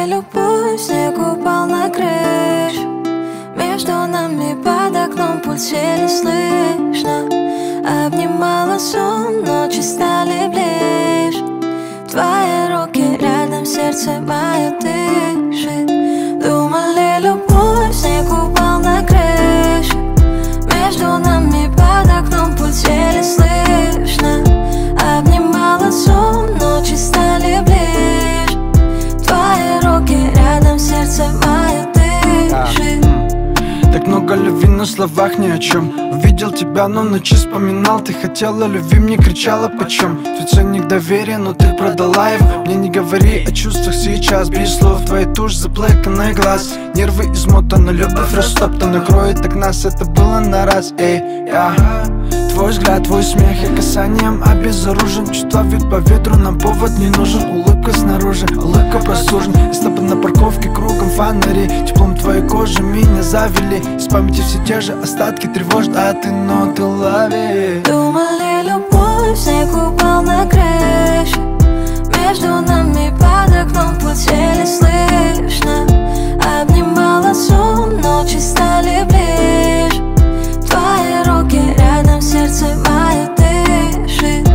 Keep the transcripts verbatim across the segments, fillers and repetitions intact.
Думали, любовь, снег упал на крышу. Между нами под окном пульс еле слышно. Обнимала сон, ночи стали ближе. Твои руки рядом, сердце мое дышит. Думали, любовь, снег упал на крышу. Между нами под окном пульс еле слышно. Обнимала сон, ночи стали ближе. Твои руки рядом, сердце мое дышит. Так много любви на словах ни о чем. Увидел тебя, но в ночи вспоминал. Ты хотела любви, мне кричала почем. Твой ценник доверия, но ты продала его. Мне не говори о чувствах сейчас. Без слов, твоя тушь, заплаканный глаз. Нервы измотаны, любовь растоптана. Кроет так нас, это было на раз. Эй, я твой взгляд, твой смех, я касанием обезоружен. Чувства вьют по ветру, нам повод не нужен. Улыбка снаружи, улыбка простужен. Я с тобой на парковке, кругом фонари. Теплом твоей кожи меня завели. Из памяти все те же остатки тревожат, а ты ноты лови. Думали, любовь, снег упал на крышу. Между нами под окном пульс еле слышно. Обнимала сон, ночи стали ближе. Твои руки рядом, сердце мое дышит.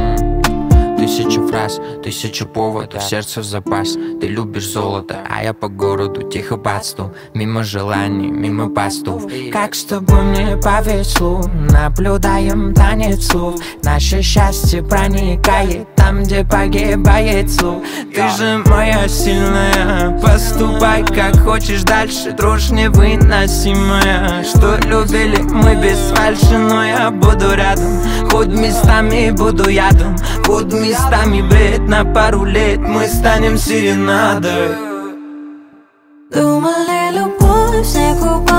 Тысячу фраз, тысячу поводов, сердце в запас. Ты любишь золото, а я по городу тихо подсту. Мимо желаний, мимо постов. Как с тобой мне повезло. Наблюдаем танец слов. Наше счастье проникает там, где погибает слов. Ты же моя сильная. Поступай как хочешь дальше. Дрожь невыносимая. Что любили мы без фальши, но я буду рядом. Хоть местами буду ядом, хоть местами бред. На пару лет мы станем серенадой. Думали, любовь, снег упал